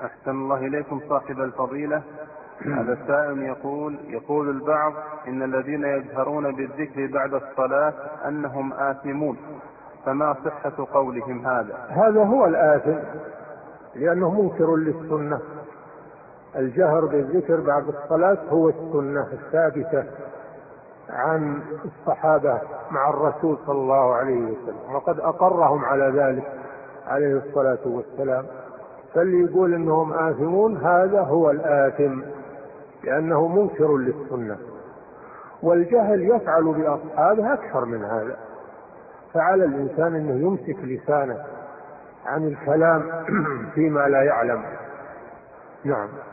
أحسن الله إليكم صاحب الفضيلة. هذا السائل يقول البعض إن الذين يجهرون بالذكر بعد الصلاة أنهم آثمون، فما صحة قولهم هذا؟ هذا هو الآثم، لأنه منكر للسنة. الجهر بالذكر بعد الصلاة هو السنة الثابتة عن الصحابة مع الرسول صلى الله عليه وسلم، وقد أقرهم على ذلك عليه الصلاة والسلام. فاللي يقول إنهم آثمون هذا هو الآثم، لأنه منكر للسنة. والجهل يفعل بأصحابه أكثر من هذا، فعلى الإنسان أنه يمسك لسانه عن الكلام فيما لا يعلم. نعم.